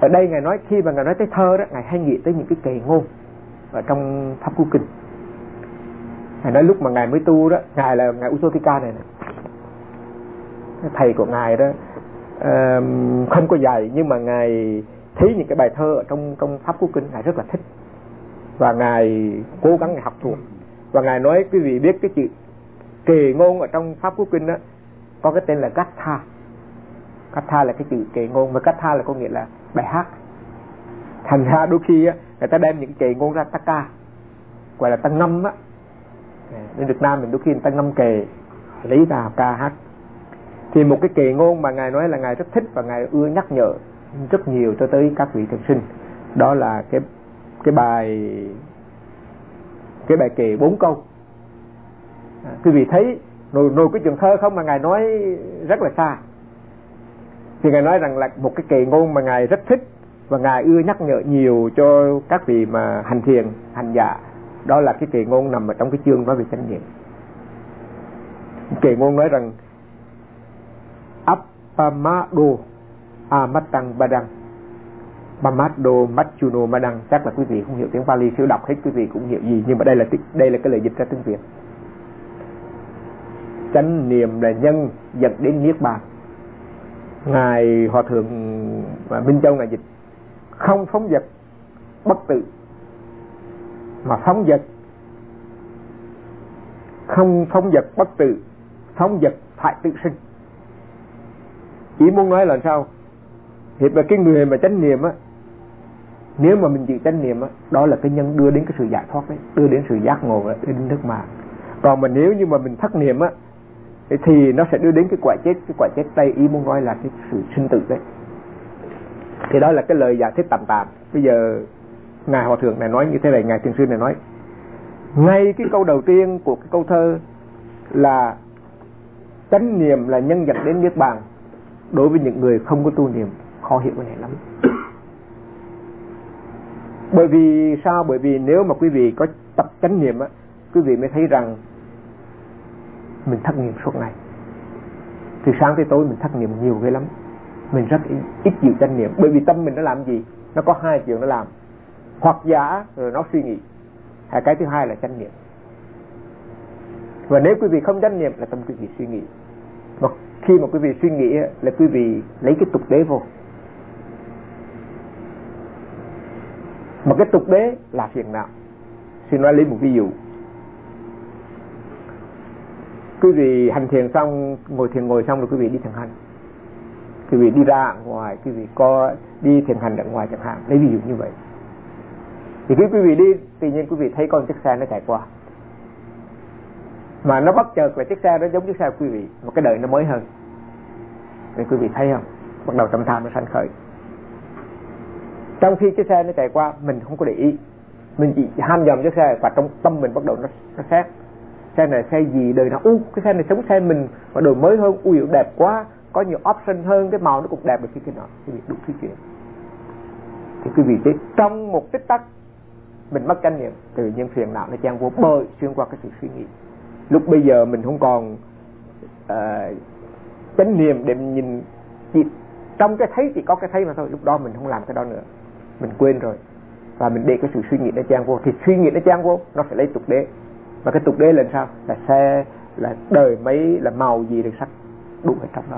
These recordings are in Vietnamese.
Ở đây Ngài nói, khi mà Ngài nói tới thơ đó, Ngài hay nghĩ tới những cái kệ ngôn ở trong Pháp Cú Kinh. Ngài nói lúc mà Ngài mới tu đó, Ngài là Ngài Usotika này nè, thầy của Ngài đó, không có dạy, nhưng mà Ngài thấy những cái bài thơ ở trong Pháp Cú Kinh Ngài rất là thích, và Ngài cố gắng Ngài học thuộc. Và Ngài nói quý vị biết cái chữ kệ ngôn ở trong Pháp Cú Kinh đó có cái tên là Gatha. Gatha là cái chữ kệ ngôn, mà Gatha là có nghĩa là bài hát. Thành ra đôi khi á, người ta đem những kệ ngôn ra ta ca, gọi là ta ngâm á. Bên Việt Nam mình đôi khi người ta ngâm kệ, lấy ra ca hát. Thì một cái kệ ngôn mà Ngài nói là Ngài rất thích và Ngài ưa nhắc nhở rất nhiều cho tới các vị thiền sinh, đó là cái bài kệ 4 câu. Quý vị thấy nồi cái chuyện thơ không mà Ngài nói rất là xa. Thì Ngài nói rằng là một cái kệ ngôn mà Ngài rất thích và Ngài ưa nhắc nhở nhiều cho các vị mà hành thiền, hành giả, đó là cái kệ ngôn nằm ở trong cái chương nói về chánh niệm. Kệ ngôn nói rằng Appamado Amatang Badang Mamado Machuno Madang. Chắc là quý vị không hiểu tiếng Pali, nếu đọc hết quý vị cũng hiểu gì, nhưng mà đây là cái lời dịch ra tiếng Việt. Chánh niệm là nhân dẫn đến niết bàn. Ngài Hòa thượng Minh Châu Ngài dịch không phóng dật bất tự, mà phóng dật không phóng dật bất tự, phóng dật phải tự sinh. Ý muốn nói là sao? Hiện về cái người mà chánh niệm á, nếu mà mình giữ chánh niệm á, đó là cái nhân đưa đến cái sự giải thoát đấy, đưa đến sự giác ngộ đấy, đưa đến nước mạng. Còn mà nếu như mà mình thất niệm á, thì nó sẽ đưa đến cái quả chết. Cái quả chết đây ý muốn nói là cái sự sinh tử đấy. Thì đó là cái lời giải thích tạm tạm. Bây giờ Ngài Hòa thượng này nói như thế này, Ngài Thiền sư này nói ngay cái câu đầu tiên của cái câu thơ là chánh niệm là nhân dẫn đến niết bàn. Đối với những người không có tu niệm khó hiểu cái này lắm. Bởi vì sao? Bởi vì nếu mà quý vị có tập chánh niệm á, quý vị mới thấy rằng mình thất niệm suốt ngày, từ sáng tới tối mình thất niệm nhiều ghê lắm. Mình rất ít chịu chánh niệm. Bởi vì tâm mình nó làm gì? Nó có hai chuyện nó làm, hoặc giả rồi nó suy nghĩ, hay cái thứ hai là chánh niệm. Và nếu quý vị không chánh niệm là tâm quý vị suy nghĩ. Và khi mà quý vị suy nghĩ là quý vị lấy cái tục đế vô. Mà cái tục đế là phiền não. Xin nói lấy một ví dụ. Quý vị hành thiền xong, ngồi xong rồi quý vị đi thiền hành. Quý vị đi ra ngoài, quý vị có đi thiền hành ở ngoài chẳng hạn, lấy ví dụ như vậy. Thì khi quý vị đi, tự nhiên quý vị thấy có một chiếc xe nó chạy qua. Mà nó bất chợt là chiếc xe đó giống chiếc xe của quý vị, một cái đời nó mới hơn. Vậy quý vị thấy không? Bắt đầu tâm tham nó sanh khởi. Trong khi cái xe nó chạy qua, mình không có để ý, mình chỉ ham dòm chiếc xe, và trong tâm mình bắt đầu nó xét. Xe này xe gì, đời nào, cái xe này giống xe mình, mà đồ mới hơn, đẹp quá, có nhiều option hơn, cái màu nó cũng đẹp được cái nọ. Quý vị đủ thứ chuyện. Thì quý vị thấy trong một tích tắc mình mất chánh niệm, tự nhiên phiền não nó chan vô bơi xuyên qua cái sự suy nghĩ. Lúc bây giờ mình không còn chánh niệm để mình nhìn, chỉ trong cái thấy chỉ có cái thấy mà thôi. Lúc đó mình không làm cái đó nữa, mình quên rồi, và mình để cái sự suy nghĩ nó chan vô. Thì suy nghĩ nó chan vô, nó sẽ lấy tục đế. Và cái tục đế là sao? Là xe, là đời mấy, là màu gì được sắc đủ ở trong đó.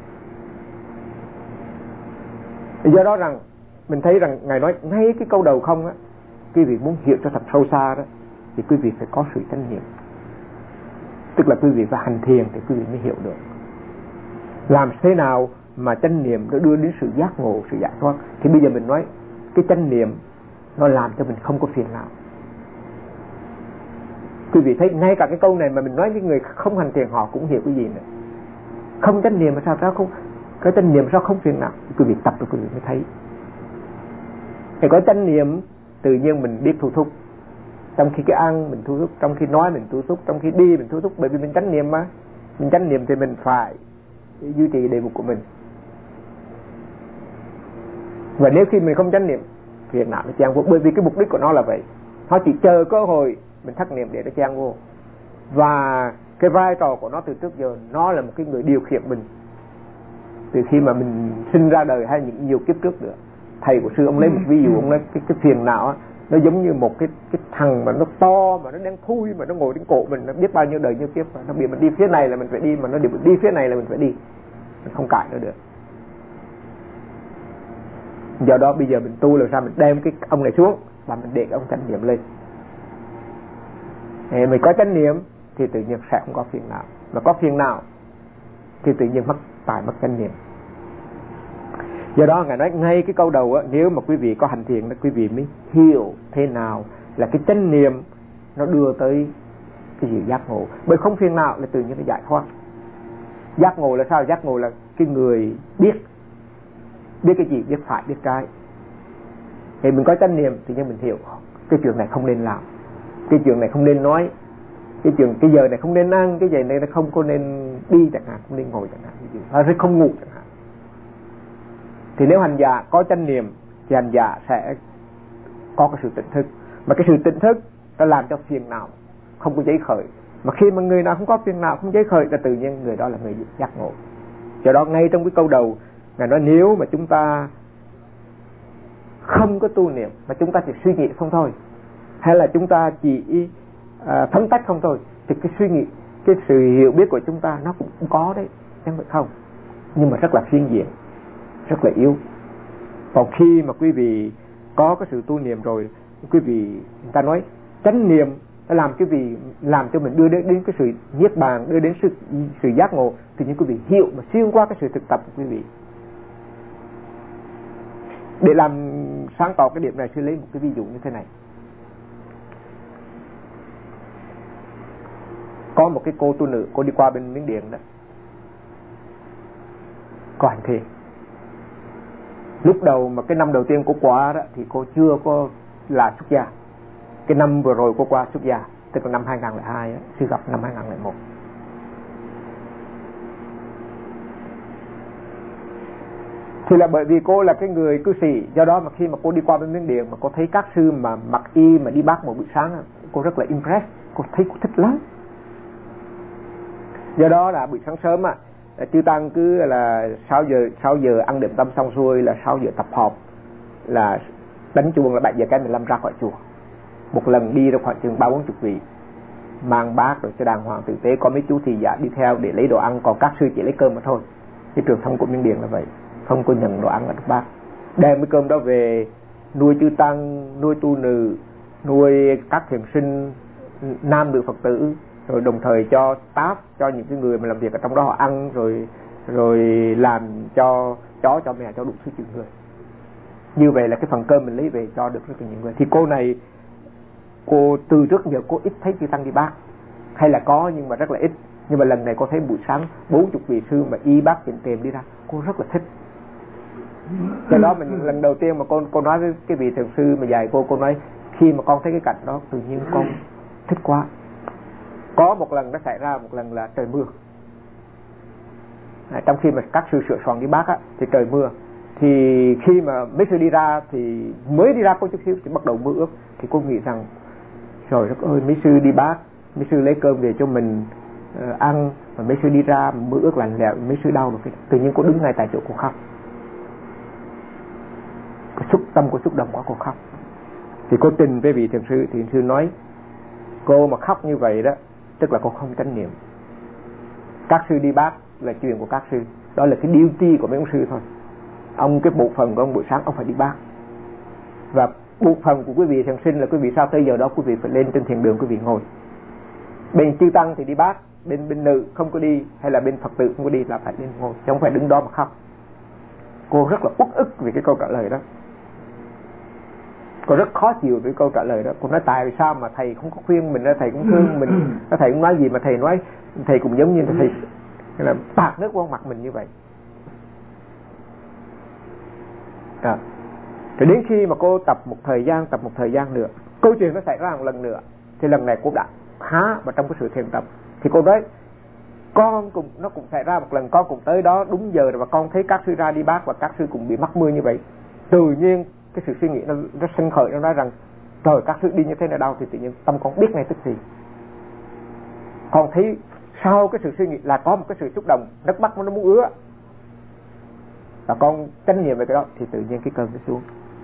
Do đó rằng mình thấy rằng Ngài nói ngay cái câu đầu không á, quý vị muốn hiểu cho thật sâu xa đó, thì quý vị phải có sự chánh niệm. Tức là quý vị phải hành thiền thì quý vị mới hiểu được. Làm thế nào mà chánh niệm nó đưa đến sự giác ngộ, sự giải thoát. Thì bây giờ mình nói cái chánh niệm nó làm cho mình không có phiền não. Quý vị thấy ngay cả cái câu này mà mình nói với người không hành thiền họ cũng hiểu cái gì nữa. Không chánh niệm mà sao không, cái chánh niệm sao không phiền não. Quý vị tập rồi quý vị mới thấy. Thì có chánh niệm tự nhiên mình biết thu thúc. Trong khi cái ăn mình thu thúc, trong khi nói mình thu thúc, trong khi đi mình thu thúc. Bởi vì mình chánh niệm mà. Mình chánh niệm thì mình phải duy trì đề mục của mình. Và nếu khi mình không chánh niệm, phiền não nó chan vô. Bởi vì cái mục đích của nó là vậy. Nó chỉ chờ cơ hội mình thất niệm để nó chan vô. Và cái vai trò của nó từ trước giờ, nó là một cái người điều khiển mình từ khi mà mình sinh ra đời hay những nhiều kiếp trước nữa. thầy của sư ông lấy một ví dụ, ông nói cái phiền não á, nó giống như một cái thằng mà nó to mà nó đang thui mà nó ngồi trên cổ mình, nó biết bao nhiêu đời nhiêu kiếp, nó bị mình đi phía này là mình phải đi, mà nó đi phía này là mình phải đi, mình không cãi nó được. Do đó bây giờ mình tu làm sao mình đem cái ông này xuống và mình để cái ông chánh niệm lên. Mình có chánh niệm thì tự nhiên sẽ không có phiền não, mà có phiền não thì tự nhiên mất chánh niệm. Do đó Ngài nói ngay cái câu đầu á, nếu mà quý vị có hành thiền quý vị mới hiểu thế nào là cái chánh niệm nó đưa tới cái gì giác ngộ. Bởi không phiền não là tự nhiên nó giải thoát. Giác ngộ là sao? Giác ngộ là cái người biết cái gì, biết phải biết trái. Thì mình có chánh niệm thì mình hiểu cái chuyện này không nên làm, cái chuyện này không nên nói, cái giờ này không nên ăn, cái giờ này nó không có nên đi chẳng hạn, không nên ngồi chẳng hạn, hay không ngủ chẳng hạn. Thì nếu hành giả có chánh niệm thì hành giả sẽ có cái sự tỉnh thức, mà cái sự tỉnh thức nó làm cho phiền não không có giấy khởi. Mà khi mà người nào không có phiền não không giấy khởi là tự nhiên người đó là người giác ngộ. Do đó ngay trong cái câu đầu Ngài nói nếu mà chúng ta không có tu niệm mà chúng ta chỉ suy nghĩ không thôi, hay là chúng ta chỉ phân tách không thôi, thì cái suy nghĩ, cái sự hiểu biết của chúng ta nó cũng có đấy, chẳng phải không, nhưng mà rất là phiến diện, rất là yếu. Còn khi mà quý vị có cái sự tu niệm rồi, quý vị, người ta nói chánh niệm nó làm quý vị, làm cho mình đưa đến cái sự niết bàn, đưa đến sự giác ngộ, thì những quý vị hiểu mà xuyên qua cái sự thực tập của quý vị. Để làm sáng tỏ cái điểm này, sư lấy một cái ví dụ như thế này. Có một cái cô tu nữ, cô đi qua bên Miến Điện đó, có hành thiền. Lúc đầu mà cái năm đầu tiên cô qua đó thì cô chưa có là xuất gia. Cái năm vừa rồi cô qua xuất gia, tức là năm 2002 á, sư gặp năm 2001. Thì là bởi vì cô là cái người cư sĩ, do đó mà khi mà cô đi qua bên Miến Điện mà cô thấy các sư mà mặc y mà đi bác một buổi sáng, cô rất là impress, cô thấy cô thích lắm. Do đó là buổi sáng sớm á, chư tăng cứ là 6 giờ ăn điểm tâm xong xuôi là 6 giờ tập họp, là đánh chuông là 7 giờ cái 15 ra khỏi chùa. Một lần đi ra khoảng chừng 30-40 vị, mang bát rồi cho đàng hoàng tử tế, có mấy chú thị giả đi theo để lấy đồ ăn, còn các sư chỉ lấy cơm mà thôi. Cái truyền thống của Miến Điện là vậy, không có nhận đồ ăn ở trong bát, đem cái cơm đó về nuôi chư tăng, nuôi tu nữ, nuôi các thiền sinh nam nữ Phật tử, rồi đồng thời cho staff, cho những cái người mà làm việc ở trong đó họ ăn, rồi làm cho chó cho mèo cho đủ thứ chuyện người. Như vậy là cái phần cơm mình lấy về cho được rất là nhiều người. Thì cô này, cô từ trước giờ cô ít thấy chư tăng đi bác, hay là có nhưng mà rất là ít. Nhưng mà lần này cô thấy buổi sáng 40 vị sư mà y bác chỉnh tề đi ra, cô rất là thích. Cái đó mình lần đầu tiên mà cô nói với cái vị thiền sư mà dạy cô nói khi mà con thấy cái cảnh đó tự nhiên con thích quá. Có một lần nó xảy ra, một lần là trời mưa. Trong khi mà các sư sửa soạn đi bác á, thì trời mưa. Thì khi mà mấy sư đi ra thì mới đi ra có chút xíu thì bắt đầu mưa ướt. Thì cô nghĩ rằng trời đất ơi, mấy sư đi bác, mấy sư lấy cơm về cho mình ăn, mà mấy sư đi ra mưa ướt lạnh lẽo, mấy sư đau rồi. Tự nhiên cô đứng ngay tại chỗ cô khóc. Tâm cô xúc động quá cô khóc. Thì cô trình với vị thiền sư, thì thiền sư nói cô mà khóc như vậy đó, tức là cô không chánh niệm. Các sư đi bác là chuyện của các sư, đó là cái duty của mấy ông sư thôi. Ông cái bộ phận của ông buổi sáng ông phải đi bác, và bộ phận của quý vị thiền sinh là quý vị sau tới giờ đó quý vị phải lên trên thiền đường quý vị ngồi. Bên chư tăng thì đi bác, bên nữ không có đi, hay là bên Phật tử không có đi là phải lên ngồi, chứ không phải đứng đó mà khóc. Cô rất là uất ức vì cái câu trả lời đó. Cô rất khó chịu với câu trả lời đó. Cô nói tại sao mà thầy không có khuyên mình, thầy cũng thương mình, thầy cũng nói gì mà thầy nói, thầy cũng giống như thầy là tạt nước qua mặt mình như vậy. Rồi đến khi mà cô tập một thời gian nữa, câu chuyện nó xảy ra một lần nữa, thì lần này cô đã há vào trong cái sự thiền tập. Thì cô nói nó cũng xảy ra một lần, con cũng tới đó đúng giờ rồi, và con thấy các sư ra đi bác và các sư cũng bị mắc mưa như vậy. Tự nhiên cái sự suy nghĩ nó sinh khởi, nó nói rằng trời, các sư đi như thế nào đâu, thì tự nhiên tâm con biết ngay tức gì. Con thấy sau cái sự suy nghĩ là có một cái sự xúc động, nước mắt nó muốn ứa. và con chánh niệm về cái đó thì tự nhiên cái cơn nó xuống.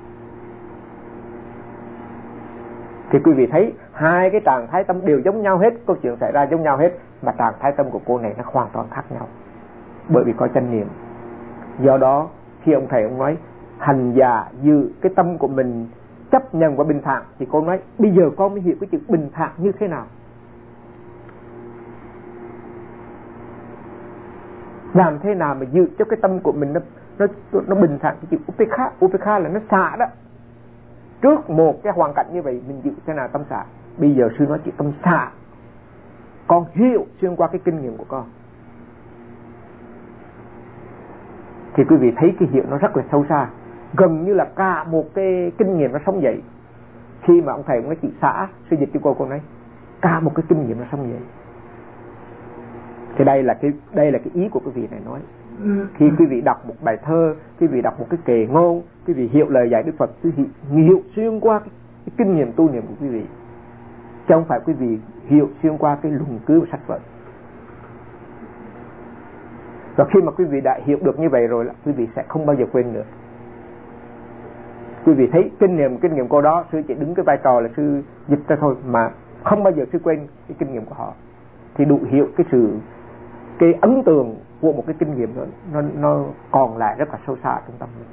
Thì quý vị thấy hai cái trạng thái tâm đều giống nhau hết, câu chuyện xảy ra giống nhau hết, mà trạng thái tâm của cô này nó hoàn toàn khác nhau, bởi vì có chánh niệm. Do đó khi ông thầy ông nói hành giả giữ cái tâm của mình chấp nhận và bình thản, thì cô nói bây giờ con mới hiểu cái chữ bình thản như thế nào. Làm thế nào mà giữ cho cái tâm của mình nó bình thản, cái chữ upekha là nó xả đó. Trước một cái hoàn cảnh như vậy mình giữ thế nào tâm xả. Bây giờ sư nói chữ tâm xả, con hiểu xuyên qua cái kinh nghiệm của con. Thì quý vị thấy cái hiểu nó rất là sâu xa, gần như là cả một cái kinh nghiệm nó sống dậy. Khi mà ông thầy ông nói chữ xả, sư dịch cho cô nói cả một cái kinh nghiệm nó sống dậy. Thì đây là cái ý của quý vị này nói. Khi quý vị đọc một bài thơ, quý vị đọc một cái kệ ngôn, quý vị hiểu lời dạy Đức Phật, quý vị hiểu xuyên qua cái kinh nghiệm tu niệm của quý vị, chứ không phải quý vị hiểu xuyên qua cái luận cứ của sách vở. Và khi mà quý vị đã hiểu được như vậy rồi là quý vị sẽ không bao giờ quên nữa. Quý vị thấy kinh nghiệm cô đó, sư chỉ đứng cái vai trò là sư dịch ra thôi, mà không bao giờ sư quên cái kinh nghiệm của họ, thì đủ hiểu cái ấn tượng của một cái kinh nghiệm nó còn lại rất là sâu xa trong tâm mình.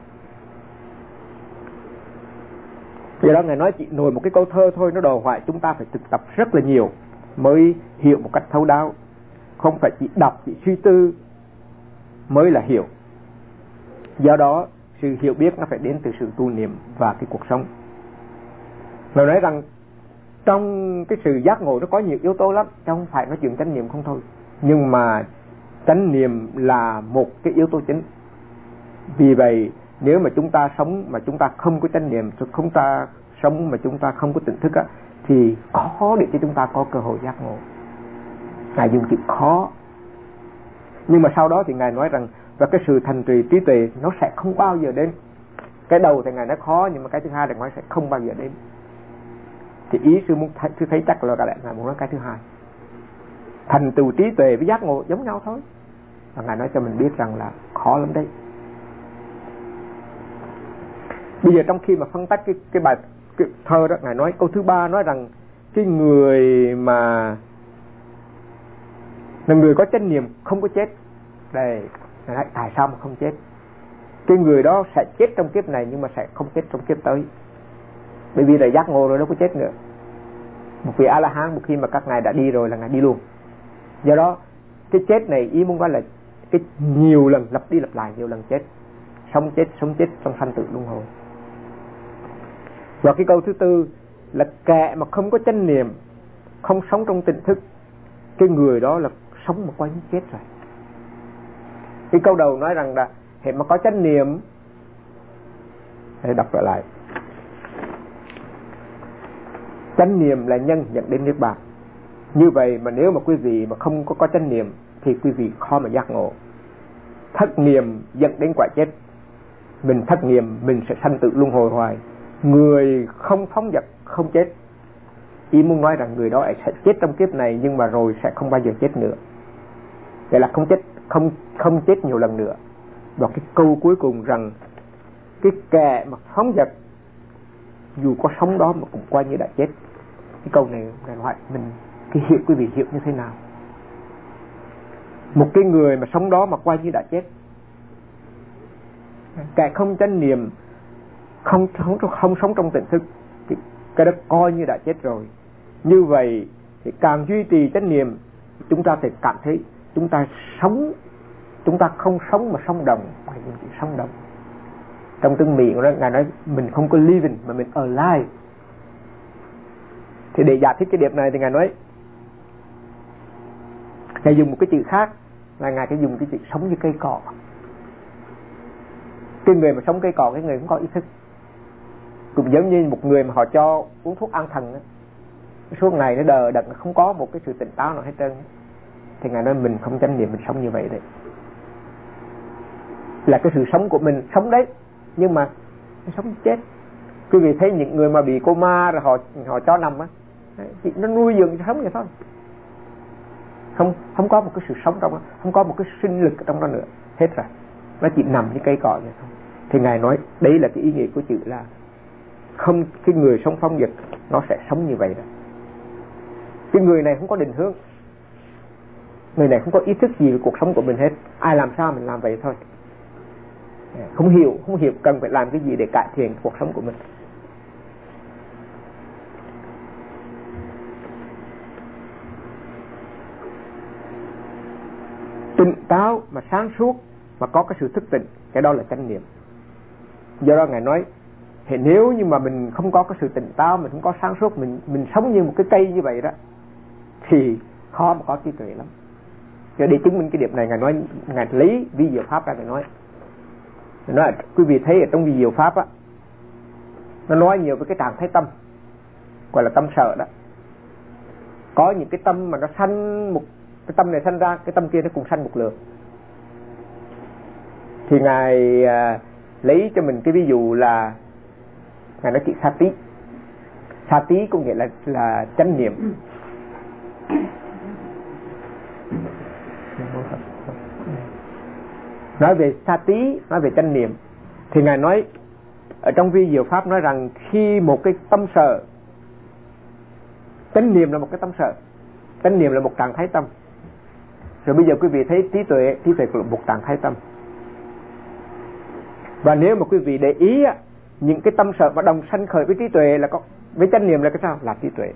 Do đó Ngài nói chỉ nổi một cái câu thơ thôi, nó đòi hỏi chúng ta phải thực tập rất là nhiều mới hiểu một cách thấu đáo. Không phải chỉ đọc, chỉ suy tư mới là hiểu. Do đó sự hiểu biết nó phải đến từ sự tu niệm và cái cuộc sống. Ngài nói rằng trong cái sự giác ngộ nó có nhiều yếu tố lắm, chứ không phải nói chuyện chánh niệm không thôi. Nhưng mà chánh niệm là một cái yếu tố chính. Vì vậy nếu mà chúng ta sống mà chúng ta không có chánh niệm, chúng ta sống mà chúng ta không có tỉnh thức á, thì khó để cho chúng ta có cơ hội giác ngộ. Ngài dùng chữ khó. Nhưng mà sau đó thì Ngài nói rằng và cái sự thành trì trí tuệ nó sẽ không bao giờ đến. Cái đầu thì Ngài nói khó, nhưng mà cái thứ hai là Ngài sẽ không bao giờ đến. Thì ý sư thấy chắc là Ngài muốn nói cái thứ hai. Thành tựu trí tuệ với giác ngộ giống nhau thôi. Và Ngài nói cho mình biết rằng là khó lắm đấy. Bây giờ trong khi mà phân tách cái bài cái thơ đó, Ngài nói câu thứ ba nói rằng cái người mà là người có chánh niệm không có chết. Đây, Ngài nói tại sao mà không chết? Cái người đó sẽ chết trong kiếp này nhưng mà sẽ không chết trong kiếp tới. Bởi vì là giác ngộ rồi đâu có chết nữa. Một vị A-la-hán một khi mà các ngài đã đi rồi là ngài đi luôn. Do đó cái chết này ý muốn nói là cái nhiều lần lặp đi lặp lại, nhiều lần chết, sống chết trong sanh tử luân hồi. Và cái câu thứ tư là kẻ mà không có chánh niệm, không sống trong tỉnh thức, cái người đó là sống mà quay chết rồi. Cái câu đầu nói rằng là hệ mà có chánh niệm, hãy đọc lại. Chánh niệm là nhân dẫn đến niết bàn. Như vậy mà nếu mà quý vị mà không có chánh niệm thì quý vị khó mà giác ngộ. Thất niệm dẫn đến quả chết. Mình thất niệm mình sẽ sanh tử luân hồi hoài. Người không phóng dật không chết. Ý muốn nói rằng người đó sẽ chết trong kiếp này nhưng mà rồi sẽ không bao giờ chết nữa. Vậy là không chết nhiều lần nữa. Và cái câu cuối cùng rằng cái kẻ mà phóng dật dù có sống đó mà cũng coi như đã chết. Cái câu này là hỏi mình cái hiểu, quý vị hiểu như thế nào? Một cái người mà sống đó mà coi như đã chết. Kẻ không chánh niệm, không sống trong tỉnh thức, cái đó coi như đã chết rồi. Như vậy thì càng duy trì chánh niệm, chúng ta sẽ cảm thấy chúng ta sống, chúng ta không sống mà sống động, mà chỉ sống động. Trong tiếng miệng đó Ngài nói mình không có living mà mình alive. Thì để giải thích cái điểm này thì Ngài nói, Ngài dùng một cái chữ khác là Ngài cái dùng cái chữ sống như cây cỏ. Cái người mà sống cây cỏ, cái người không có ý thức. Cũng giống như một người mà họ cho uống thuốc an thần đó, suốt ngày nó đờ đẫn, không có một cái sự tỉnh táo nào hết trơn. Thì Ngài nói mình không chánh niệm, mình sống như vậy đấy. Là cái sự sống của mình sống đấy, nhưng mà nó sống chết. Quý vị thấy những người mà bị coma rồi họ cho nằm á, nó nuôi dưỡng sống vậy thôi. Không có một cái sự sống trong đó, không có một cái sinh lực trong đó nữa, hết rồi. nó chỉ nằm như cây cỏ vậy thôi. Thì Ngài nói đấy là cái ý nghĩa của chữ là không, cái người sống phong dật nó sẽ sống như vậy đó. Cái người này không có định hướng, người này không có ý thức gì về cuộc sống của mình hết, ai làm sao mình làm vậy thôi, không hiểu cần phải làm cái gì để cải thiện cuộc sống của mình. Tỉnh táo mà sáng suốt mà có cái sự thức tỉnh, cái đó là chánh niệm. Do đó Ngài nói thì nếu như mà mình không có cái sự tỉnh táo, mình không có sáng suốt, mình sống như một cái cây như vậy đó thì khó mà có trí tuệ lắm. Cho để chứng minh cái điểm này, Ngài lấy vi diệu pháp ra để nói là quý vị thấy ở trong vi diệu pháp á, nó nói nhiều về cái trạng thái tâm gọi là tâm sợ đó. Có những cái tâm mà nó sanh một cái tâm này sanh ra, cái tâm kia nó cùng sanh một lượt. Thì Ngài lấy cho mình cái ví dụ là Ngài nói chuyện sati. Sati có nghĩa là chánh niệm. Nói về sati, nói về chánh niệm thì Ngài nói ở trong vi diệu pháp nói rằng khi một cái tâm sợ, chánh niệm là một cái tâm sợ, chánh niệm là một trạng thái tâm. Rồi bây giờ quý vị thấy trí tuệ là một trạng thái tâm. Và nếu mà quý vị để ý những cái tâm sợ mà đồng sanh khởi với trí tuệ là có, với chánh niệm là cái sao? Là trí tuệ.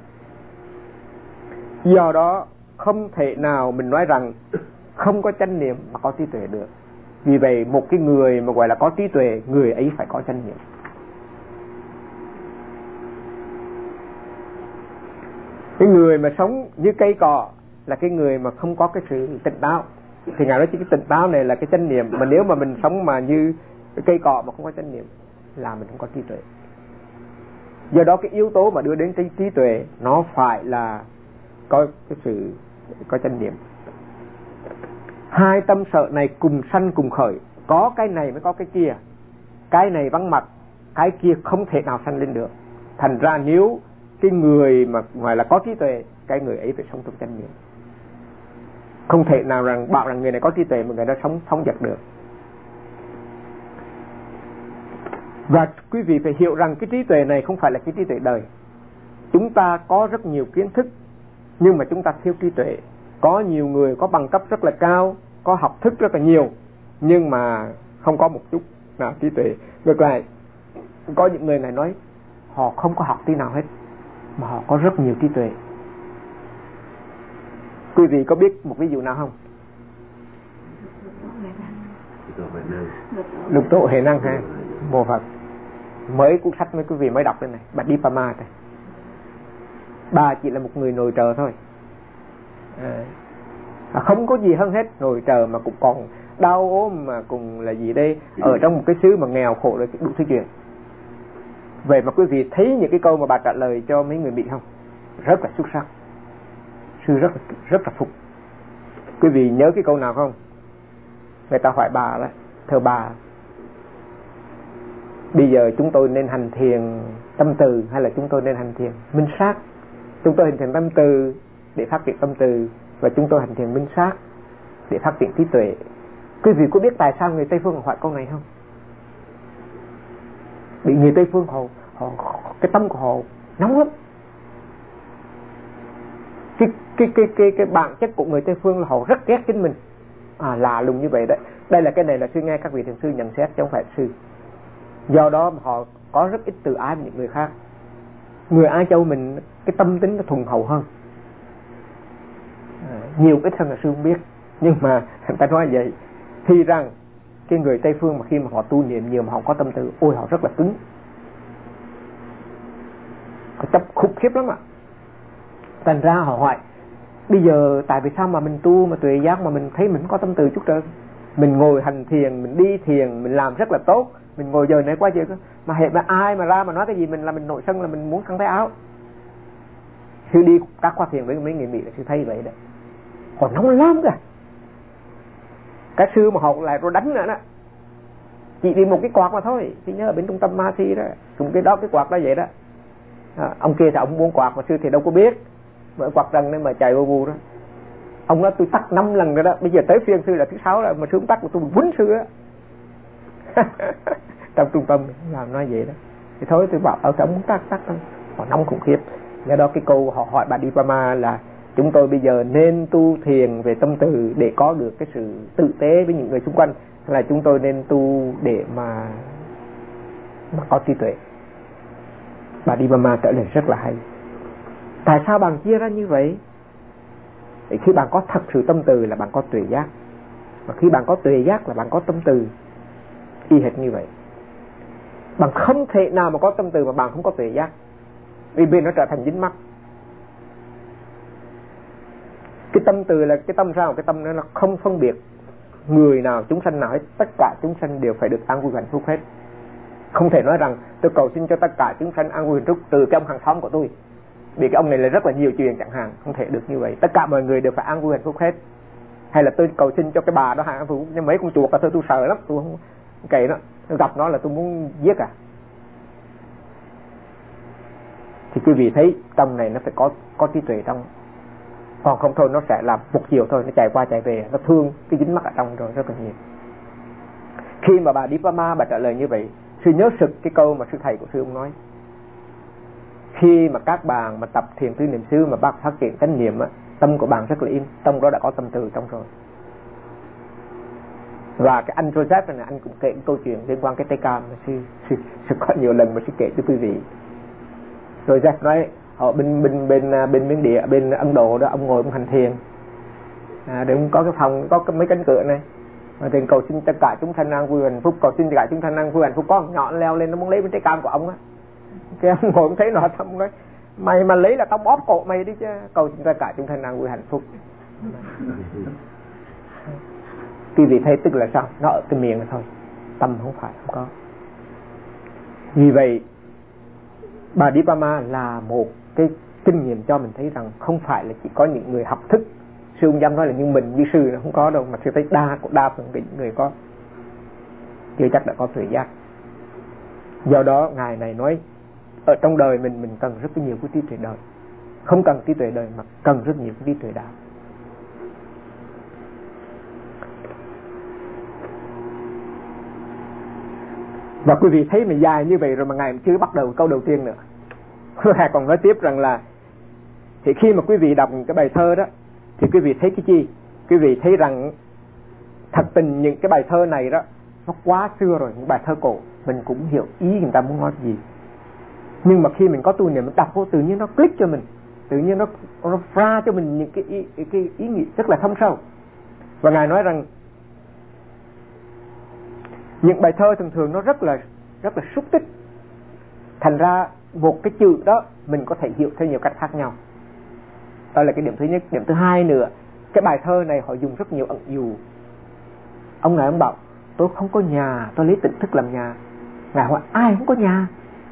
Do đó không thể nào mình nói rằng không có chánh niệm mà có trí tuệ được. Vì vậy một cái người mà gọi là có trí tuệ, người ấy phải có chánh niệm. Cái người mà sống như cây cỏ là cái người mà không có cái sự tỉnh táo. Thì Ngài nói cái tỉnh táo này là cái chánh niệm. Mà nếu mà mình sống mà như cái cây cỏ mà không có chánh niệm là mình không có trí tuệ. Do đó cái yếu tố mà đưa đến trí tuệ nó phải là có cái sự có chánh niệm. Hai tâm sợ này cùng sanh cùng khởi, có cái này mới có cái kia. Cái này vắng mặt, cái kia không thể nào sanh lên được. Thành ra nếu cái người mà ngoài là có trí tuệ, cái người ấy phải sống trong chánh niệm. Không thể nào bảo rằng người này có trí tuệ mà người đó sống phóng dật được. Và quý vị phải hiểu rằng cái trí tuệ này không phải là cái trí tuệ đời. Chúng ta có rất nhiều kiến thức nhưng mà chúng ta thiếu trí tuệ. Có nhiều người có bằng cấp rất là cao, có học thức rất là nhiều nhưng mà không có một chút nào trí tuệ. Ngược lại, có những người này nói họ không có học tí nào hết mà họ có rất nhiều trí tuệ. Quý vị có biết một ví dụ nào không? Lục tổ Huệ Năng ha, Mô Phật. Mới cuốn sách mấy quý vị mới đọc đây này, bà Đi Pa Ma này. Bà chỉ là một người nội trợ thôi, không có gì hơn hết, nội trợ mà cũng còn đau ốm mà cùng là gì đây, ở trong một cái xứ mà nghèo khổ rồi đủ thứ chuyện. Vậy mà quý vị thấy những cái câu mà bà trả lời cho mấy người bị không? Rất là xuất sắc, sư rất là phục. Quý vị nhớ cái câu nào không? Người ta hỏi bà đó, thưa bà, bây giờ chúng tôi nên hành thiền tâm từ hay là chúng tôi nên hành thiền minh sát? Chúng tôi hành thiền tâm từ để phát triển tâm từ, và chúng tôi hành thiền minh sát để phát triển trí tuệ. Quý vị có biết tại sao người Tây Phương hỏi câu này không? Bị người Tây Phương họ cái tâm của họ nóng lắm. Cái bản chất của người Tây Phương là họ rất ghét chính mình. Lạ lùng như vậy đấy. Đây là cái này là sư nghe các vị thiền sư nhận xét chứ không phải sư. Do đó họ có rất ít từ ái với những người khác. Người Á Châu mình cái tâm tính nó thuần hậu hơn, nhiều ít hơn là sư không biết. Nhưng mà người ta nói vậy thì rằng cái người Tây Phương mà khi mà họ tu niệm nhiều mà họ có tâm tư, ôi họ rất là cứng, họ chấp khủng khiếp lắm ạ. Thành ra họ hỏi bây giờ tại vì sao mà mình tu mà tuệ giác mà mình thấy mình có tâm từ chút trơn. Mình ngồi hành thiền, mình đi thiền, mình làm rất là tốt, mình ngồi giờ này qua giờ mà hệ mà ai mà ra mà nói cái gì mình là mình nổi sân, là mình muốn khăn tay áo. Sư đi các khóa thiền với mấy người Mỹ là sư thấy vậy đấy, họ nóng lắm kìa. Các sư mà họ lại rồi đánh nữa đó, chỉ vì một cái quạt mà thôi. Thì nhớ ở bên trung tâm Ma Si đó, dùng cái đó, cái quạt đó vậy đó. Ông kia thì ông muốn quạt mà sư thì đâu có biết, mở quạt răng nên mà chạy vô vu đó. Ông nói tôi tắt 5 lần rồi đó, bây giờ tới phiên sư là thứ 6 rồi, mà sư không tắt là tôi quýnh sư á. Trong trung tâm làm nói vậy đó. Thì thôi tôi bảo ông muốn tắt thôi. Họ nóng khủng khiếp. Do đó cái câu họ hỏi bà Dipama là chúng tôi bây giờ nên tu thiền về tâm từ để có được cái sự tử tế với những người xung quanh, hay là chúng tôi nên tu để mà có trí tuệ? Bà Dipama trả lời rất là hay. Tại sao bạn chia ra như vậy? Thì khi bạn có thật sự tâm từ là bạn có tuệ giác, và khi bạn có tuệ giác là bạn có tâm từ, y hệt như vậy. Bạn không thể nào mà có tâm từ mà bạn không có tuệ giác, vì nó trở thành dính mắc. Cái tâm từ là cái tâm sao? Cái tâm nó không phân biệt người nào, chúng sanh nào hết. Tất cả chúng sanh đều phải được an vui hạnh phúc hết. Không thể nói rằng tôi cầu xin cho tất cả chúng sanh an vui hạnh phúc từ cái ông hàng xóm của tôi, vì cái ông này là rất là nhiều chuyện chẳng hạn. Không thể được như vậy. Tất cả mọi người đều phải an vui hạnh phúc hết. Hay là tôi cầu xin cho cái bà đó an vui hạnh phúc, nhưng mấy con chuột là tôi sợ lắm, tôi không kệ nó, gặp nó là tôi muốn giết à. Thì quý vị thấy trong này nó phải có trí tuệ trong. Còn không thôi nó sẽ làm một chiều thôi, nó chạy qua chạy về, nó thương cái dính mắc ở trong rồi rất là nhiều. Khi mà bà Dipama bà trả lời như vậy, sư nhớ sực cái câu mà sư thầy của sư ông nói: khi mà các bạn mà tập thiền tư niệm xứ mà bác phát triển chánh niệm á, tâm của bạn rất là im, trong đó đã có tâm từ trong rồi. Và cái anh Joseph này anh cũng kể câu chuyện liên quan cái tay cam mà sư có nhiều lần mà sư kể cho quý vị. Joseph nói ở bên Miến Địa, bên Ấn Độ đó, ông ngồi ông hành thiền, để ông có cái phòng có mấy cánh cửa này, mà thì cầu xin tất cả chúng sanh an vui hạnh phúc, cầu xin tất cả chúng sanh an vui hạnh phúc. Có con nhỏ leo lên nó muốn lấy cái trái cam của ông á, cái ông ngồi ông thấy nó, ông nói mày mà lấy là tao bóp cổ mày đi chứ, cầu xin tất cả chúng sanh an vui hạnh phúc. Quý vị thấy tức là sao? Nó ở cái miệng thôi, tâm không phải, không có. Vì vậy bà Dipama là một cái kinh nghiệm cho mình thấy rằng không phải là chỉ có những người học thức. Sư không dám nói là như mình, như sư nó không có đâu, mà sư thấy đa phần những người có chưa chắc đã có tuệ giác. Do đó ngài này nói ở trong đời mình cần rất nhiều cái trí tuệ đời, không cần trí tuệ đời mà cần rất nhiều cái trí tuệ đạo. Và quý vị thấy mình dài như vậy rồi mà ngài chưa bắt đầu câu đầu tiên nữa. Ngài còn nói tiếp rằng là thì khi mà quý vị đọc cái bài thơ đó thì quý vị thấy cái chi? Quý vị thấy rằng thật tình những cái bài thơ này đó nó quá xưa rồi, những bài thơ cổ mình cũng hiểu ý người ta muốn nói gì. Nhưng mà khi mình có tu niệm mình đọc vô, tự nhiên nó click cho mình, tự nhiên nó ra cho mình những cái ý nghĩa rất là thâm sâu. Và ngài nói rằng những bài thơ thường nó rất là xúc tích, thành ra một cái chữ đó mình có thể hiểu theo nhiều cách khác nhau. Đó là cái điểm thứ nhất. Điểm thứ hai nữa, cái bài thơ này họ dùng rất nhiều ẩn dụ. Ông này ông bảo tôi không có nhà, tôi lấy tỉnh thức làm nhà. Ngài hỏi ai không có nhà?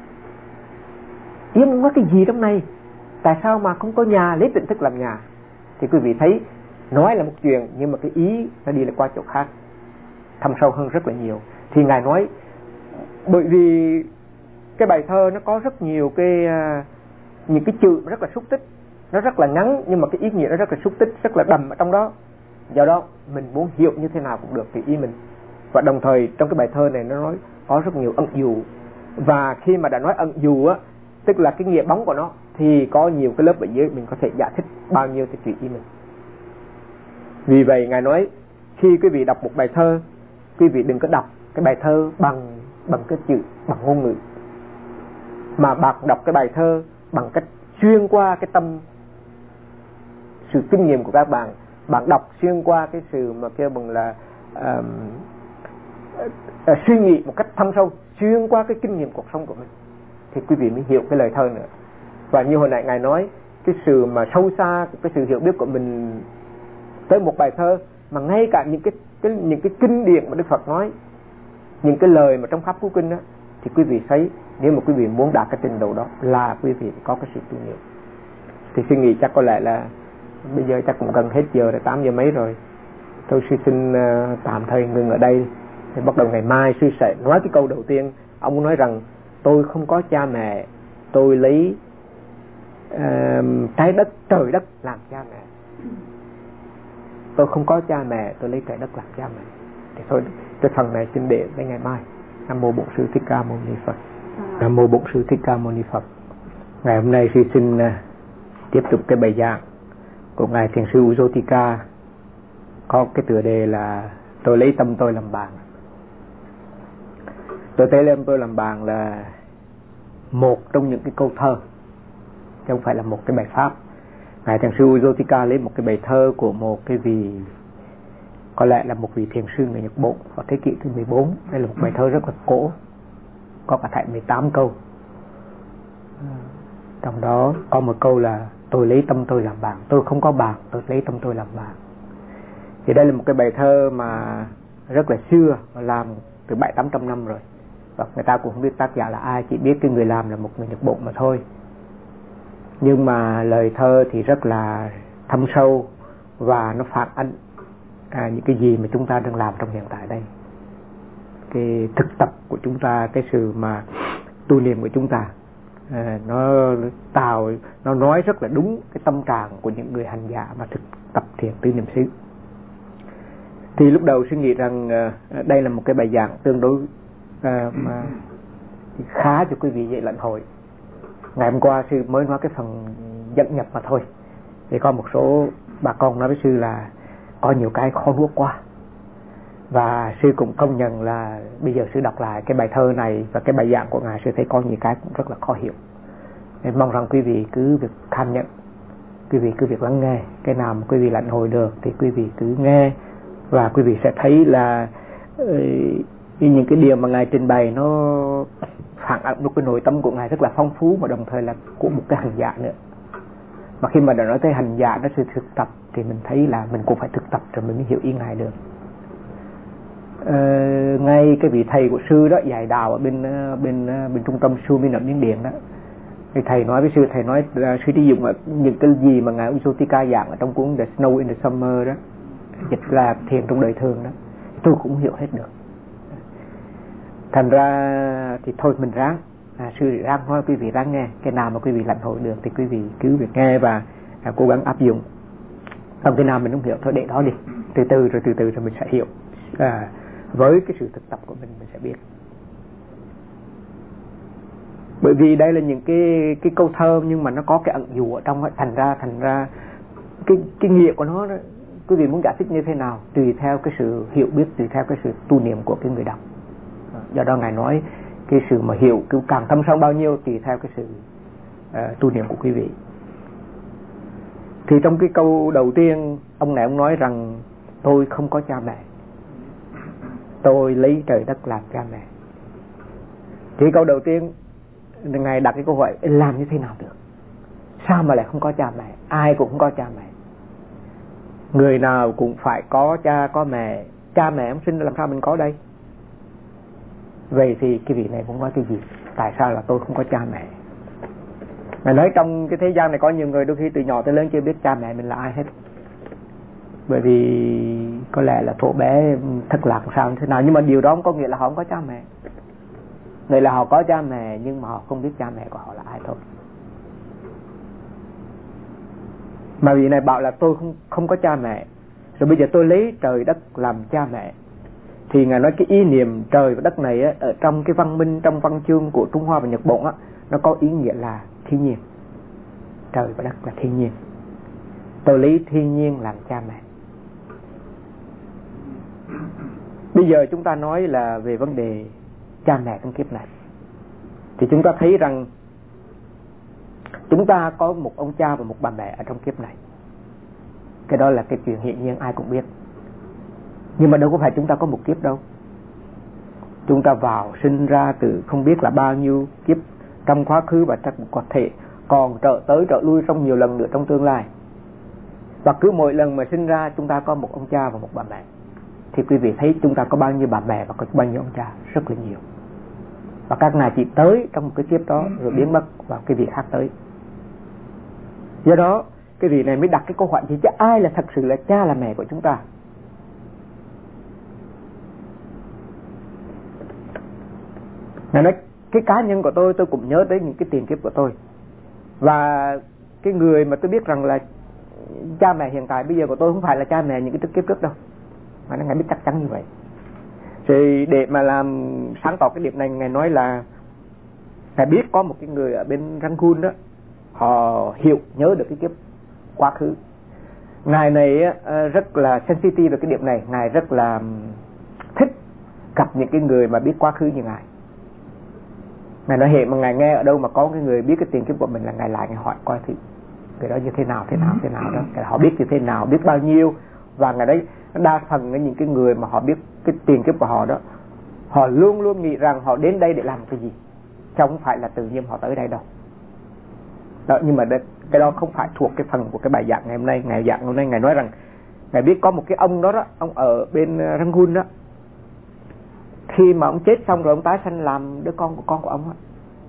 Ý ông nói cái gì trong này? Tại sao mà không có nhà lấy tỉnh thức làm nhà? Thì quý vị thấy nói là một chuyện, nhưng mà cái ý nó đi là qua chỗ khác, thâm sâu hơn rất là nhiều. Thì ngài nói bởi vì cái bài thơ nó có rất nhiều những cái chữ rất là xúc tích, nó rất là ngắn nhưng mà cái ý nghĩa nó rất là xúc tích, rất là đầm ở trong đó. Do đó mình muốn hiểu như thế nào cũng được thì ý mình. Và đồng thời trong cái bài thơ này nó nói có rất nhiều ẩn dụ. Và khi mà đã nói ẩn dụ á, tức là cái nghĩa bóng của nó, thì có nhiều cái lớp ở dưới mình có thể giải thích bao nhiêu thì tùy ý mình. Vì vậy ngài nói khi quý vị đọc một bài thơ, quý vị đừng có đọc cái bài thơ bằng cái chữ, bằng ngôn ngữ, mà bạn đọc cái bài thơ bằng cách xuyên qua cái tâm, sự kinh nghiệm của các bạn. Bạn đọc xuyên qua cái sự mà kêu bằng là suy nghĩ một cách thâm sâu, xuyên qua cái kinh nghiệm cuộc sống của mình, thì quý vị mới hiểu cái lời thơ nữa. Và như hồi nãy ngài nói, cái sự mà sâu xa của cái sự hiểu biết của mình tới một bài thơ, mà ngay cả những cái kinh điển mà Đức Phật nói, những cái lời mà trong Pháp Cú Kinh đó, thì quý vị thấy nếu mà quý vị muốn đạt cái trình độ đó là quý vị có cái sự tu niệm. Thì suy nghĩ chắc có lẽ là bây giờ chắc cũng gần hết giờ rồi, 8 giờ mấy rồi. Tôi xin tạm thời ngừng ở đây. Thì bắt đầu ngày mai sư sẽ nói cái câu đầu tiên. Ông nói rằng tôi không có cha mẹ, tôi lấy trái đất, trời đất làm cha mẹ. tôi không có cha mẹ, tôi lấy trời đất làm cha mẹ. Thì thôi, cái phần này xin để đến ngày mai. Nam mô Bổn Sư Thích Ca Mâu Ni Phật. Nam mô Bổn Sư Thích Ca Mâu Ni Phật. Ngày hôm nay sư xin tiếp tục cái bài giảng của ngài Thiền sư Ujotika, có cái tựa đề là tôi lấy tâm tôi làm bàn. Tôi lấy tâm tôi làm bàn là một trong những cái câu thơ, chứ không phải là một cái bài pháp. Ngài Thiền sư Ujotika lấy một cái bài thơ của một cái vị, có lẽ là một vị thiền sư người Nhật Bản vào thế kỷ thứ 14. Đây là một bài thơ rất là cổ, có cả thảy 18 câu. Trong đó có một câu là tôi lấy tâm tôi làm bàn. Tôi không có bàn, tôi lấy tâm tôi làm bàn. Thì đây là một cái bài thơ mà rất là xưa, làm từ 700-800 năm rồi, và người ta cũng không biết tác giả là ai, chỉ biết cái người làm là một người Nhật Bản mà thôi. Nhưng mà lời thơ thì rất là thâm sâu, và nó phản ánh những cái gì mà chúng ta đang làm trong hiện tại đây, cái thực tập của chúng ta, cái sự mà tu niệm của chúng ta. Nó nói rất là đúng cái tâm trạng của những người hành giả mà thực tập thiền tứ niệm xứ. Thì lúc đầu suy nghĩ rằng đây là một cái bài giảng tương đối mà khá cho quý vị dễ lãnh hội. Ngày hôm qua sư mới nói cái phần dẫn nhập mà thôi, thì có một số bà con nói với sư là có nhiều cái khó nuốt quá, và sư cũng công nhận là bây giờ sư đọc lại cái bài thơ này và cái bài giảng của ngài, sư thấy có nhiều cái cũng rất là khó hiểu. Nên mong rằng quý vị cứ việc tham nhận, quý vị cứ việc lắng nghe, cái nào mà quý vị lãnh hội được thì quý vị cứ nghe, và quý vị sẽ thấy là những cái điều mà ngài trình bày nó phản ánh một cái nội tâm của ngài rất là phong phú, mà đồng thời là của một cái hành giả nữa. Mà khi mà đã nói tới hành giả, nó sự thực tập, thì mình thấy là mình cũng phải thực tập rồi mình mới hiểu ý ngài được. Ngay cái vị thầy của sư đó dạy đạo ở bên trung tâm Su Minh ở Miến Điện đó, thì thầy nói với sư, thầy nói sư sử dụng những cái gì mà ngài Ujotika giảng ở trong cuốn The Snow in the Summer đó, dịch là thiền trong đời thường đó, tôi cũng hiểu hết được. Thành ra thì thôi mình ráng, sư ráng nói, quý vị ráng nghe, cái nào mà quý vị lãnh hội được thì quý vị cứ việc nghe và cố gắng áp dụng. Còn cái nào mình không hiểu thôi để đó đi, từ từ rồi mình sẽ hiểu. Với cái sự thực tập của mình sẽ biết. Bởi vì đây là những cái câu thơ, nhưng mà nó có cái ẩn dụ ở trong ấy, thành ra cái nghĩa của nó đó, quý vị muốn giải thích như thế nào tùy theo cái sự hiểu biết, tùy theo cái sự tu niệm của cái người đọc. Do đó ngài nói cái sự mà hiểu cứ càng thâm sâu bao nhiêu tùy theo cái sự tu niệm của quý vị. Thì trong cái câu đầu tiên, ông nói rằng tôi không có cha mẹ, tôi lấy trời đất làm cha mẹ. Thì câu đầu tiên ngài đặt cái câu hỏi làm như thế nào được, sao mà lại không có cha mẹ? Ai cũng không có cha mẹ, người nào cũng phải có cha có mẹ. Cha mẹ ông sinh làm sao mình có đây? Vậy thì cái vị này muốn nói cái gì? Tại sao là tôi không có cha mẹ? Ngài nói trong cái thế gian này có nhiều người đôi khi từ nhỏ tới lớn chưa biết cha mẹ mình là ai hết. Bởi vì có lẽ là thuở bé thất lạc sao như thế nào, nhưng mà điều đó không có nghĩa là họ không có cha mẹ. Vậy là họ có cha mẹ nhưng mà họ không biết cha mẹ của họ là ai thôi. Mà vị này bảo là tôi không có cha mẹ, rồi bây giờ tôi lấy trời đất làm cha mẹ. Thì ngài nói cái ý niệm trời và đất này á, ở trong cái văn minh, trong văn chương của Trung Hoa và Nhật Bản á, nó có ý nghĩa là thiên nhiên. Trời và đất là thiên nhiên, tôi lấy thiên nhiên làm cha mẹ. Bây giờ chúng ta nói là về vấn đề cha mẹ trong kiếp này, thì chúng ta thấy rằng chúng ta có một ông cha và một bà mẹ ở trong kiếp này. Cái đó là cái chuyện hiển nhiên ai cũng biết. Nhưng mà đâu có phải chúng ta có một kiếp đâu. Chúng ta vào sinh ra từ không biết là bao nhiêu kiếp trong quá khứ, và chắc có thể còn trở lui trong nhiều lần nữa trong tương lai. Và cứ mỗi lần mà sinh ra chúng ta có một ông cha và một bà mẹ. Thì quý vị thấy chúng ta có bao nhiêu bà mẹ và có bao nhiêu ông cha? Rất là nhiều. Và các ngài chỉ tới trong một cái kiếp đó rồi biến mất vào cái vị khác tới. Do đó cái vị này mới đặt cái câu hỏi chứ ai là thật sự là cha là mẹ của chúng ta? Ngài nói cái cá nhân của tôi cũng nhớ tới những cái tiền kiếp của tôi. Và cái người mà tôi biết rằng là cha mẹ hiện tại bây giờ của tôi không phải là cha mẹ những cái kiếp trước đâu, mà Ngài biết chắc chắn như vậy. Thì để mà làm sáng tỏ cái điểm này, Ngài nói là Ngài biết có một cái người ở bên Rangoon đó, họ nhớ được cái kiếp quá khứ. Ngài này rất là sensitive về cái điểm này, Ngài rất là thích gặp những cái người mà biết quá khứ như Ngài. Ngài nói hệ mà Ngài nghe ở đâu mà có cái người biết cái tiền kiếp của mình là Ngài lại Ngài hỏi coi thử cái đó như thế nào đó, cái họ biết như thế nào, biết bao nhiêu. Và Ngài đấy đa phần những cái người mà họ biết cái tiền kiếp của họ đó, họ luôn luôn nghĩ rằng họ đến đây để làm cái gì, chứ không phải là tự nhiên họ tới đây đâu. Đó, nhưng mà cái đó không phải thuộc cái phần của cái bài giảng ngày hôm nay. Ngài giảng hôm nay Ngài nói rằng Ngài biết có một cái ông đó, ông ở bên Rangoon đó, khi mà ông chết xong rồi ông tái sanh làm đứa con của ông á.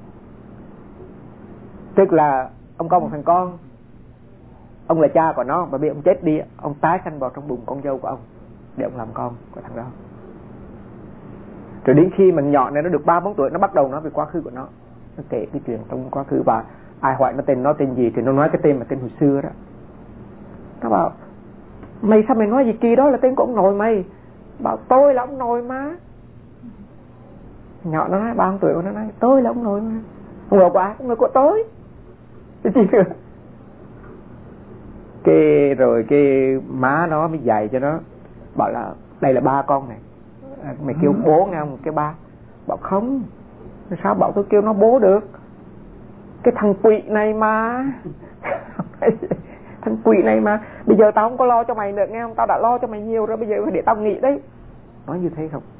Tức là ông có một thằng con, ông là cha của nó, mà bị ông chết đi, ông tái sanh vào trong bụng con dâu của ông để ông làm con của thằng đó. Rồi đến khi mà nhỏ này nó được 3-4 tuổi, nó bắt đầu nói về quá khứ của nó kể cái chuyện trong quá khứ. Và ai hỏi nó tên gì thì nó nói cái tên mà tên hồi xưa đó. Nó bảo mày sao mày nói gì kỳ đó là tên của ông nội mày. Bảo tôi là ông nội mà. Nhỏ nó nói 3 tuổi, nó nói tôi là ông nội mà. Ông nội của ai? Ông nội của tôi. Cái gì nữa? Rồi cái má nó mới dạy cho nó, bảo là đây là ba con này, mày kêu bố nghe không? Cái ba bảo không, sao bảo tôi kêu nó bố được, cái thằng quỷ này mà. Thằng quỷ này mà, bây giờ tao không có lo cho mày nữa nghe không, tao đã lo cho mày nhiều rồi, bây giờ để tao nghĩ đấy. Nói như thế không?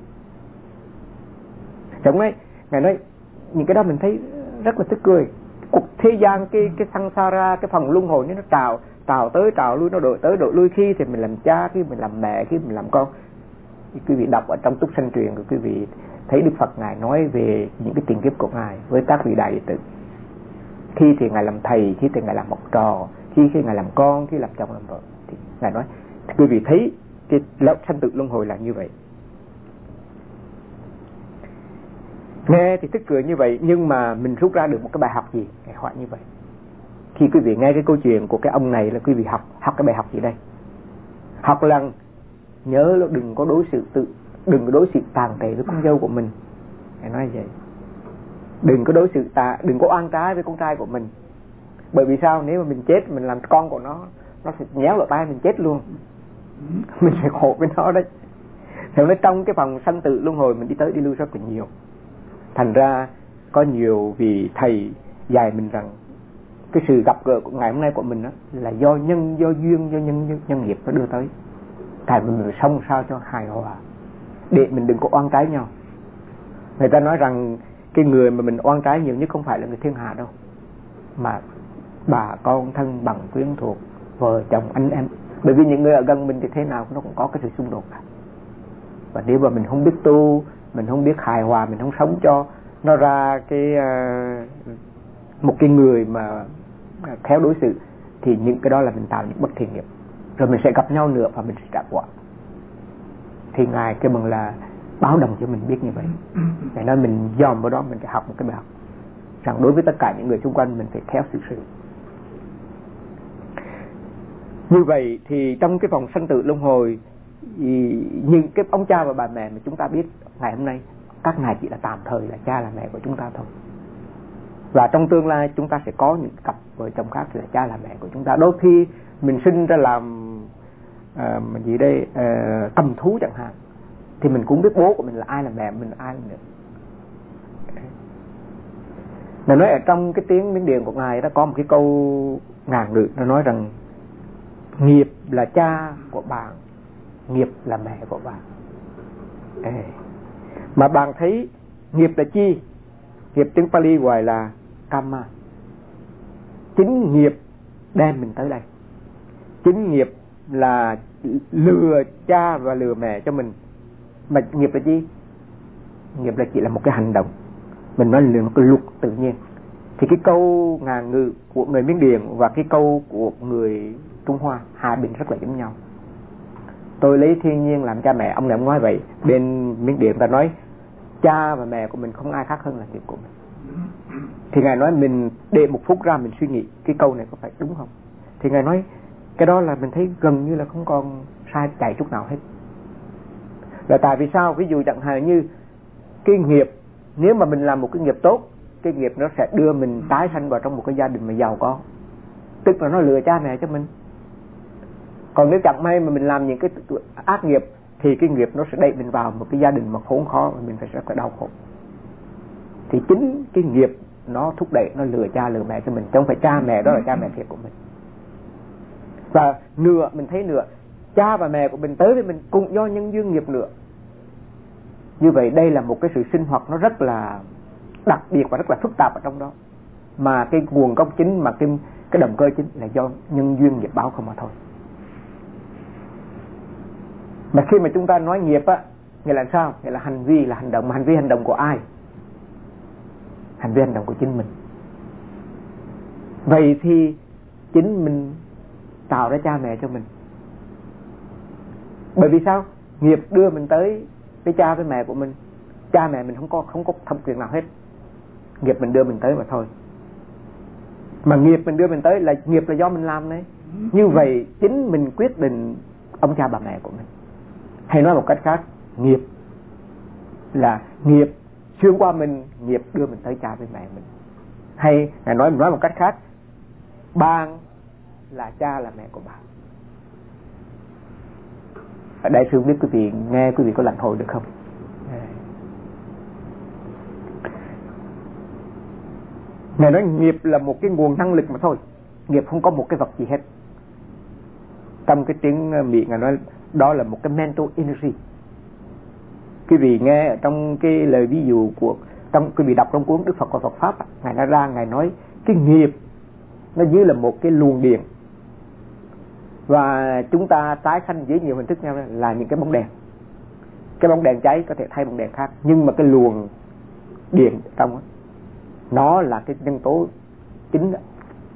Đúng đấy. Ngài nói những cái đó mình thấy rất là tức cười. Cuộc thế gian, cái samsara, cái phần luân hồi nó trào tới trào lui, nó đổi tới đổi lui. Khi thì mình làm cha, khi mình làm mẹ, khi mình làm con. Quý vị đọc ở trong Túc Sanh Truyền của quý vị thấy Đức Phật Ngài nói về những cái tiền kiếp của Ngài với các vị đại đệ tử. Khi thì Ngài làm thầy, khi thì Ngài làm học trò, khi Ngài làm con, khi làm chồng làm vợ. Thì Ngài nói thì quý vị thấy cái sanh tử luân hồi là như vậy. Nghe thì tức cười như vậy, nhưng mà mình rút ra được một cái bài học gì? Ngài hỏi như vậy. Khi quý vị nghe cái câu chuyện của cái ông này là quý vị học cái bài học gì đây? Học rằng nhớ là đừng có đối xử tàn tệ với con dâu của mình. Ngài nói vậy. Đừng có oan trái với con trai của mình. Bởi vì sao? Nếu mà mình chết, mình làm con của nó sẽ nhéo lỗ tai mình chết luôn. Mình sẽ khổ với nó đấy. Thế nên trong cái vòng sanh tử luân hồi mình đi tới đi lui rất là nhiều. Thành ra có nhiều vị thầy dạy mình rằng cái sự gặp gỡ của ngày hôm nay của mình đó là do duyên, do nhân nghiệp nó đưa tới. Tại mình phải sống sao cho hài hòa, để mình đừng có oan trái nhau. Người ta nói rằng cái người mà mình oan trái nhiều nhất không phải là người thiên hạ đâu, mà bà con thân bằng quyến thuộc, vợ chồng anh em. Bởi vì những người ở gần mình thì thế nào nó cũng có cái sự xung đột cả. Và nếu mà mình không biết tu, mình không biết hài hòa, mình không sống cho nó ra một cái người mà khéo đối xử, thì những cái đó là mình tạo những bất thiện nghiệp. Rồi mình sẽ gặp nhau nữa và mình sẽ trả quả. Thì Ngài kêu bằng là báo đồng cho mình biết như vậy. Ngài nói mình dòm vào đó, mình phải học một cái bài học rằng đối với tất cả những người xung quanh mình phải khéo xử sự. Như vậy thì trong cái vòng sanh tử luân hồi, những cái ông cha và bà mẹ mà chúng ta biết ngày hôm nay, các ngài chỉ là tạm thời là cha là mẹ của chúng ta thôi. Và trong tương lai chúng ta sẽ có những cặp vợ chồng khác là cha là mẹ của chúng ta. Đôi khi mình sinh ra làm cầm thú chẳng hạn, thì mình cũng biết bố của mình là ai, là mẹ mình là ai nữa. Nó nói ở trong cái tiếng Miến Điện của Ngài đó có một cái câu ngạn ngữ, nó nói rằng nghiệp là cha của bạn, nghiệp là mẹ của bạn. Mà bạn thấy nghiệp là chi? Nghiệp tiếng Pali gọi là Kama. Chính nghiệp đem mình tới đây. Chính nghiệp là lừa cha và lừa mẹ cho mình. Mà nghiệp là chi? Nghiệp là chỉ là một cái hành động. Mình nói là một cái luật tự nhiên. Thì cái câu ngạn ngữ của người Miến Điện và cái câu của người Trung Hoa, hai bên rất là giống nhau. Tôi lấy thiên nhiên làm cha mẹ, ông này ông nói vậy. Bên Miến Điện ta nói cha và mẹ của mình không ai khác hơn là nghiệp của mình. Thì Ngài nói mình để một phút ra mình suy nghĩ cái câu này có phải đúng không? Thì Ngài nói Cái đó là mình thấy gần như là không còn sai chạy chút nào hết. Là tại vì sao? Ví dụ chẳng hạn như cái nghiệp, nếu mà mình làm một cái nghiệp tốt, cái nghiệp nó sẽ đưa mình tái sanh vào trong một cái gia đình mà giàu có, tức là nó lừa cha mẹ cho mình. Còn nếu chẳng may mà mình làm những cái ác nghiệp thì cái nghiệp nó sẽ đẩy mình vào một cái gia đình mà khốn khó và mình phải rất là đau khổ. Thì chính cái nghiệp nó thúc đẩy, nó lừa cha lừa mẹ cho mình, chứ không phải cha mẹ đó là cha mẹ thiệt của mình. Và nữa mình thấy nữa, cha và mẹ của mình tới với mình cũng do nhân duyên nghiệp nữa. Như vậy đây là một cái sự sinh hoạt nó rất là đặc biệt và rất là phức tạp ở trong đó. Mà cái nguồn gốc chính, mà cái động cơ chính là do nhân duyên nghiệp báo không mà thôi. Mà khi mà chúng ta nói nghiệp á, nghĩa là sao? Nghĩa là hành vi, là hành động. Mà hành vi, hành động của ai? Hành vi, hành động của chính mình. Vậy thì chính mình tạo ra cha mẹ cho mình. Bởi vì sao? Nghiệp đưa mình tới với cha với mẹ của mình. Cha mẹ mình không có thẩm quyền nào hết. Nghiệp mình đưa mình tới mà thôi. Mà nghiệp mình đưa mình tới là nghiệp là do mình làm đấy. Như vậy chính mình quyết định ông cha bà mẹ của mình. Hay nói một cách khác, nghiệp là nghiệp xuyên qua mình, nghiệp đưa mình tới cha với mẹ mình. Hay Ngài nói một cách khác, bạn là cha là mẹ của bạn. Ở đây sư không biết quý vị nghe, quý vị có lãnh hội được không? Ngài nói nghiệp là một cái nguồn năng lực mà thôi. Nghiệp không có một cái vật gì hết. Trong cái tiếng Mỹ Ngài nói đó là một cái mental energy. Quý vị nghe ở trong cái lời ví dụ của quý vị đọc trong cuốn Đức Phật và Phật Pháp, Ngài nói ra, Ngài nói cái nghiệp nó như là một cái luồng điện, và chúng ta tái sanh dưới nhiều hình thức nhau là những cái bóng đèn. Cái bóng đèn cháy có thể thay bóng đèn khác, nhưng mà cái luồng điện trong đó, nó là cái nhân tố chính đó.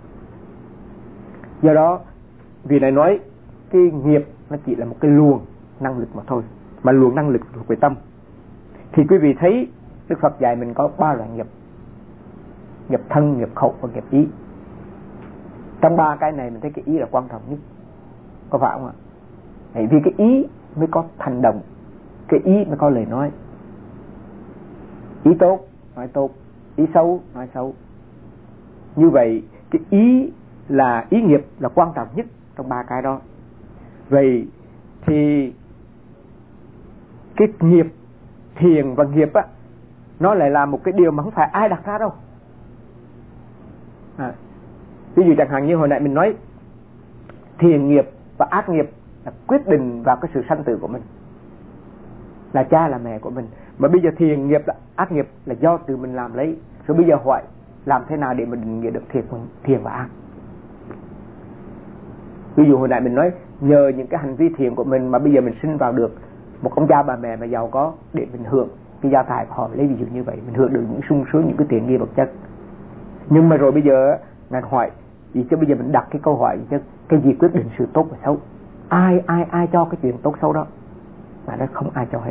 Do đó vì này nói cái nghiệp nó chỉ là một cái luồng năng lực mà thôi, mà luồng năng lực thuộc về tâm. Thì quý vị thấy Đức Phật dạy mình có 3 loại nghiệp: nghiệp thân, nghiệp khẩu và nghiệp ý. Trong 3 cái này mình thấy cái ý là quan trọng nhất, có phải không ạ? Vì cái ý mới có hành động, cái ý mới có lời nói. Ý tốt nói tốt, ý xấu nói xấu. Như vậy cái ý là ý nghiệp là quan trọng nhất trong 3 cái đó. Vậy thì cái nghiệp thiền và nghiệp á, nó lại là một cái điều mà không phải ai đặt ra đâu. Ví dụ chẳng hạn như hồi nãy mình nói thiền nghiệp và ác nghiệp là quyết định vào cái sự sanh tử của mình, là cha là mẹ của mình. Mà bây giờ thiền nghiệp là ác nghiệp là do tự mình làm lấy. Rồi bây giờ hỏi làm thế nào để mình định nghĩa được thiền và ác? Ví dụ hồi nãy mình nói nhờ những cái hành vi thiền của mình mà bây giờ mình sinh vào được một ông cha bà mẹ mà giàu có để mình hưởng cái gia tài của họ, lấy ví dụ như vậy, mình hưởng được những sung sướng, những cái tiện nghi vật chất. Nhưng mà rồi bây giờ Ngài hỏi vì chứ bây giờ mình đặt cái câu hỏi chứ cái gì quyết định sự tốt và xấu? Ai cho cái chuyện tốt xấu đó? Mà nó không ai cho hết.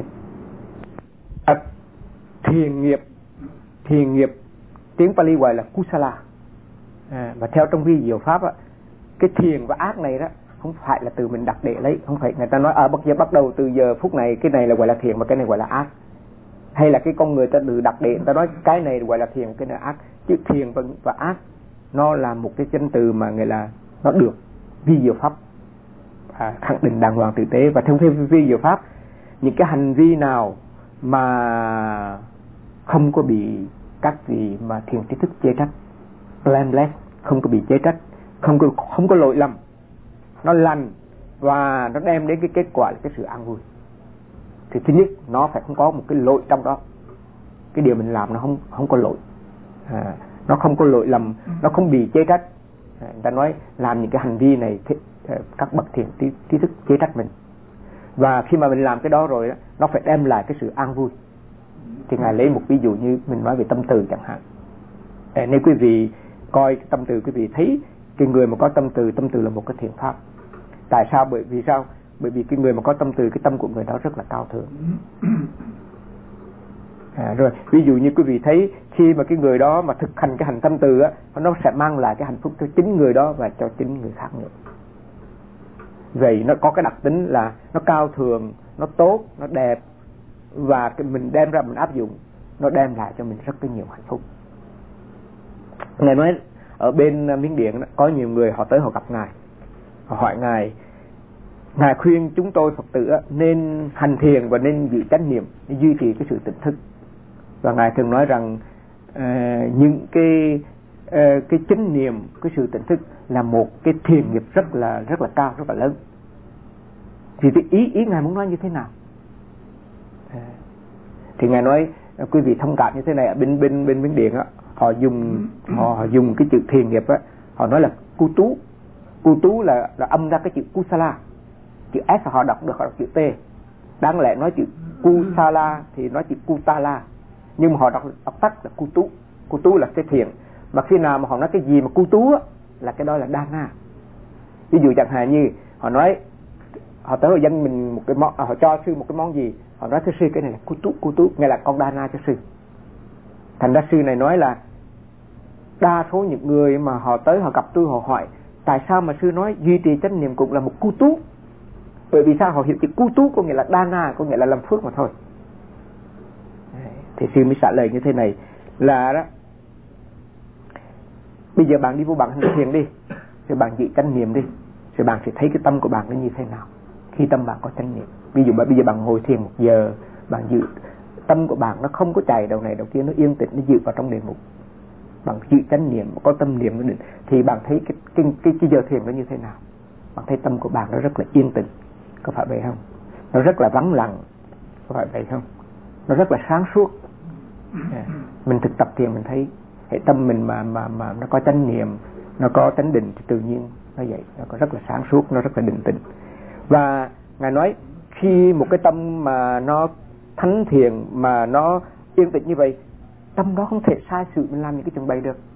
Thiền nghiệp tiếng Pali gọi là kusala. Và theo trong vi diệu pháp á, cái thiền và ác này đó không phải là từ mình đặt để lấy, không phải người ta nói bắt đầu từ giờ phút này cái này là gọi là thiền và cái này gọi là ác, hay là cái con người ta tự đặt để người ta nói cái này gọi là thiền, cái này là ác. Chứ thiền và ác nó là một cái danh từ mà người là nó được vi diệu pháp khẳng định đàng hoàng tử tế. Và theo vi diệu pháp, những cái hành vi nào mà không có bị các vị mà thiền trí thức chê trách, blameless, không có bị chê trách, không có lỗi lầm, nó lành và nó đem đến cái kết quả là cái sự an vui, thì thứ nhất nó phải không có một cái lỗi trong đó. Cái điều mình làm nó không có lỗi, nó không có lỗi lầm, nó không bị chê trách. Người ta nói làm những cái hành vi này các bậc thiền trí thức chê trách mình, và khi mà mình làm cái đó rồi đó, nó phải đem lại cái sự an vui. Thì Ngài lấy một ví dụ như mình nói về tâm từ chẳng hạn. Nếu quý vị coi cái tâm từ, quý vị thấy cái người mà có tâm từ là một cái thiện pháp. Tại sao? Bởi vì cái người mà có tâm từ, cái tâm của người đó rất là cao thượng. Rồi ví dụ như quý vị thấy khi mà cái người đó mà thực hành cái hành tâm từ á, nó sẽ mang lại cái hạnh phúc cho chính người đó và cho chính người khác nữa. Vậy nó có cái đặc tính là nó cao thượng, nó tốt, nó đẹp, và mình đem ra mình áp dụng, nó đem lại cho mình rất nhiều hạnh phúc. Ngài nói ở bên Miến Điện có nhiều người họ tới họ gặp Ngài, họ hỏi Ngài khuyên chúng tôi Phật tử nên hành thiền và nên giữ chánh niệm để duy trì cái sự tỉnh thức. Và Ngài thường nói rằng những cái chánh niệm, cái sự tỉnh thức là một cái thiền nghiệp rất là cao, rất là lớn. Thì ý Ngài muốn nói như thế nào? Thì Ngài nói quý vị thông cảm như thế này, bên Miến Điện họ dùng cái chữ thiền nghiệp họ nói là cu tú là âm ra cái chữ kusala, chữ S họ đọc chữ T, đáng lẽ nói chữ kusala thì nói chữ kutala, nhưng mà họ đọc tắt là cu tú là cái thiền. Mà khi nào mà họ nói cái gì mà cu tú là cái đó là dana. Ví dụ chẳng hạn như họ nói, họ tới họ dâng mình một cái món, họ cho sư một cái món gì, họ nói thưa sư cái này là cu tú, nghĩa là con dana cho sư. Thành ra sư này nói là đa số những người mà họ tới họ gặp tôi, họ hỏi tại sao mà sư nói duy trì chánh niệm cũng là một cu tú. Bởi vì sao? Họ hiểu chữ cu tú có nghĩa là dana, có nghĩa là làm phước mà thôi. Thì sư mới trả lời như thế này là đó, bây giờ bạn đi vô bạn hành thiền đi, rồi bạn giữ chánh niệm đi, rồi bạn sẽ thấy cái tâm của bạn nó như thế nào khi tâm bạn có chánh niệm. Ví dụ bây giờ bạn ngồi thiền 1 giờ, bạn giữ tâm của bạn nó không có chạy đầu này đầu kia, nó yên tĩnh, nó giữ vào trong đề mục. Bạn giữ chánh niệm, có tâm niệm nó định, thì bạn thấy cái giờ thiền nó như thế nào? Bạn thấy tâm của bạn nó rất là yên tĩnh, có phải vậy không? Nó rất là vắng lặng, có phải vậy không? Nó rất là sáng suốt. Mình thực tập thiền mình thấy hệ tâm mình mà nó có chánh niệm, nó có chánh định thì tự nhiên nó vậy, nó có rất là sáng suốt, nó rất là định tĩnh. Và Ngài nói khi một cái tâm mà nó thánh thiền, mà nó yên tĩnh như vậy, tâm đó không thể sai sự mình làm những cái chuyện bậy được.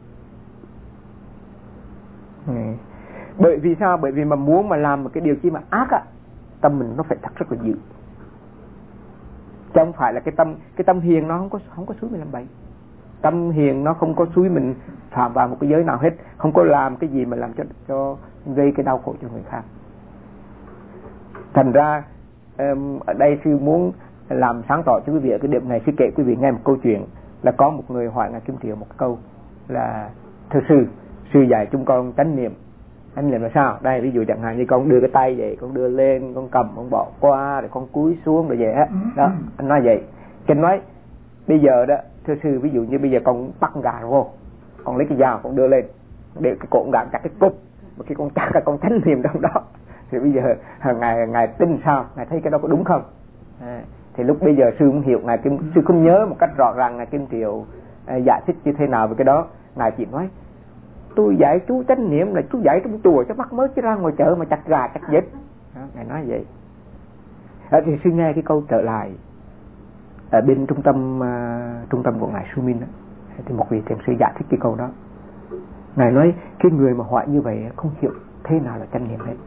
Bởi vì sao? Bởi vì mà muốn mà làm một cái điều chi mà ác tâm mình nó phải thật rất là dữ. Chứ không phải là cái tâm hiền nó không có xúi mình làm bậy. Tâm hiền nó không có xúi mình phạm vào một cái giới nào hết, không có làm cái gì mà làm cho gây cái đau khổ cho người khác. Thành ra ở đây sư muốn làm sáng tỏ cho quý vị ở cái điểm này. Sư kể quý vị nghe một câu chuyện là có một người hỏi Ngài Kim Thiệu một câu là thưa sư dạy chúng con chánh niệm. Chánh niệm là sao? Đây ví dụ chẳng hạn như con đưa cái tay vậy, con đưa lên, con cầm, con bỏ qua, rồi con cúi xuống rồi vậy á. Đó, anh nói vậy. Kinh nói bây giờ đó thưa sư, ví dụ như bây giờ con bắt con gà vô, con lấy cái dao con đưa lên, để cái cổ gà chặt cái cục, mà khi con chặt là con chánh niệm trong đó. Thì bây giờ ngài tin sao? Ngài thấy cái đó có đúng không? Thì lúc bây giờ sư không hiểu, sư không nhớ một cách rõ ràng Ngài Kim Thiệu giải thích như thế nào về cái đó. Ngài chỉ nói tôi dạy chú chánh niệm là chú dạy trong chùa cho mắc mới, chứ ra ngoài chợ mà chặt gà chặt vịt. Ngài nói vậy. Thì sư nghe cái câu trở lại ở bên trung tâm của Ngài Su Min thì một vị thiền sư giải thích cái câu đó. Ngài nói cái người mà hỏi như vậy không hiểu thế nào là chánh niệm hết.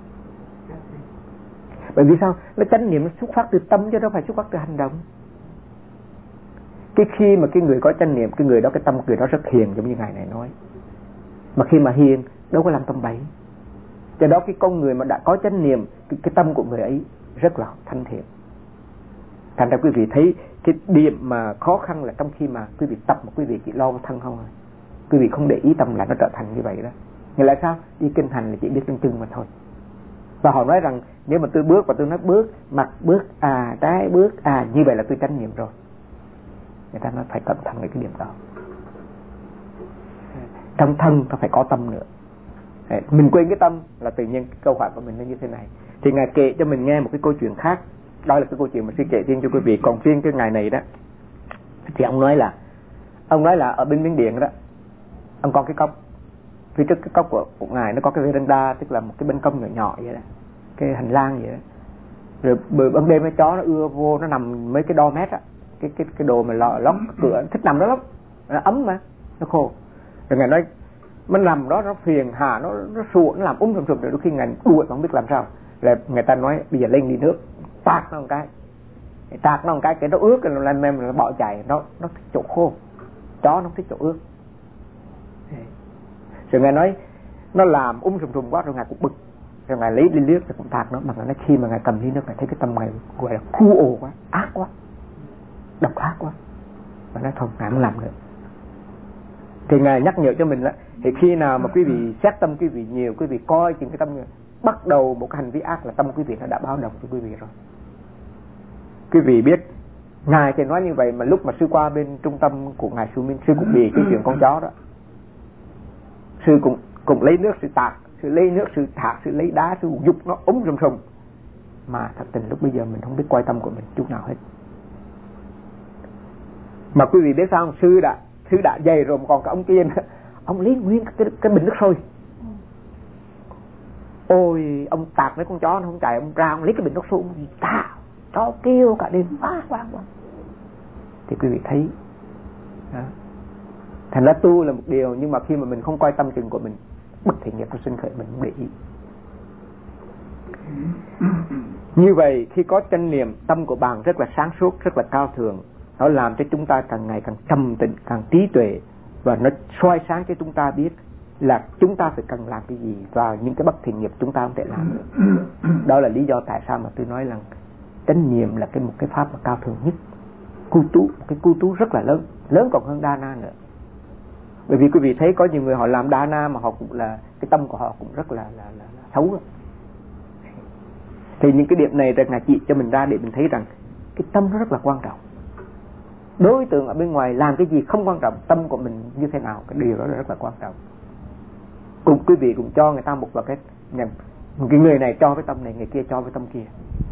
Bởi vì sao? Nó chánh niệm nó xuất phát từ tâm chứ đâu phải xuất phát từ hành động. Cái khi mà cái người có chánh niệm, cái người đó, cái tâm người đó rất hiền, giống như Ngài này nói. Mà khi mà hiền đâu có làm tâm bậy. Do đó cái con người mà đã có chánh niệm, cái tâm của người ấy rất là thanh thiện. Thành ra quý vị thấy cái điểm mà khó khăn là trong khi mà quý vị tập mà quý vị chỉ lo vào thân không, quý vị không để ý tâm là nó trở thành như vậy đó. Nghĩa là sao? Đi kinh hành là chỉ biết chân mà thôi. Và họ nói rằng nếu mà tôi bước và tôi nói bước, mặt bước, trái bước, như vậy là tôi chánh niệm rồi. Người ta nói phải cẩn thận với cái điểm đó. Trong thân ta phải có tâm nữa. Mình quên cái tâm là tự nhiên cái câu hỏi của mình nó như thế này. Thì Ngài kể cho mình nghe một cái câu chuyện khác. Đó là cái câu chuyện mà sư kể riêng cho quý vị. Còn riêng cái ngày này đó thì ông nói là ở bên Miến Điện đó, ông có cái cốc, phía trước cái cốc của Ngài nó có cái veranda, tức là một cái ban công nhỏ nhỏ vậy đó, cái hành lang vậy đó. Rồi ban đêm cái chó nó ưa vô, nó nằm mấy cái đo mét á, cái đồ mà lót cửa, thích nằm đó lắm, nó ấm mà nó khô. Rồi Ngài nóiมันnằm đó nó phiền hà, nó sủa, nó làm sùm rồi đôi khi Ngài đuổi mà không biết làm sao. Là người ta nói bây giờ lên đi nước tạt nó một cái nó ướt rồi lên mềm nó bỏ chạy, nó thích chỗ khô, chó nó thích chỗ ướt. Rồi Ngài nói nó làm sùm quá rồi Ngài cũng bực, rồi ngài lấy ly nước rồi cũng tạt nó, mà nó khi mà ngài cầm ly nước ngài thấy cái tâm ngài gọi là khu ồ quá, ác quá, độc ác quá, và nói thôi ngài không làm nữa. Thì ngài nhắc nhở cho mình là thì khi nào mà quý vị xét tâm quý vị nhiều, quý vị coi chừng cái tâm bắt đầu một cái hành vi ác là tâm quý vị nó đã báo động cho quý vị rồi. Quý vị biết ngài thì nói như vậy, mà lúc mà sư qua bên trung tâm của ngài Sư Minh, sư cũng bị cái chuyện con chó đó, sư cũng lấy nước sư tạt, sư lấy nước sư thả, sư lấy đá sư dục nó rùm rùm, mà thật tình lúc bây giờ mình không biết coi tâm của mình chút nào hết. Mà quý vị biết sao không? Sư đã dày rồi, còn cái ông kia ông lấy nguyên cái bình nước sôi, ôi ông tạt mấy con chó nó không chạy, ông ra ông lấy cái bình nước sôi, ông ta chó kêu cả đêm quá. Thì quý vị thấy đó. Thành ra tu là một điều, nhưng mà khi mà mình không coi tâm chừng của mình, bất thiện nghiệp nó sinh khởi mình không để ý. Như vậy khi có chánh niệm, tâm của bạn rất là sáng suốt, rất là cao thượng, nó làm cho chúng ta càng ngày càng trầm tĩnh, càng trí tuệ, và nó soi sáng cho chúng ta biết là chúng ta phải cần làm cái gì và những cái bất thiện nghiệp chúng ta không thể làm được. Đó là lý do tại sao mà tôi nói rằng chánh niệm là một cái pháp mà cao thượng nhất. Cái cu tú rất là lớn còn hơn Dana nữa. Bởi vì quý vị thấy có nhiều người họ làm Dana mà họ cũng là cái tâm của họ cũng rất là xấu rồi. Thì những cái điểm này là ngài chỉ cho mình ra để mình thấy rằng cái tâm nó rất là quan trọng. Đối tượng ở bên ngoài làm cái gì không quan trọng, tâm của mình như thế nào, cái điều đó là rất là quan trọng. Cùng quý vị cũng cho người ta một cái người này cho với tâm này, người kia cho với tâm kia.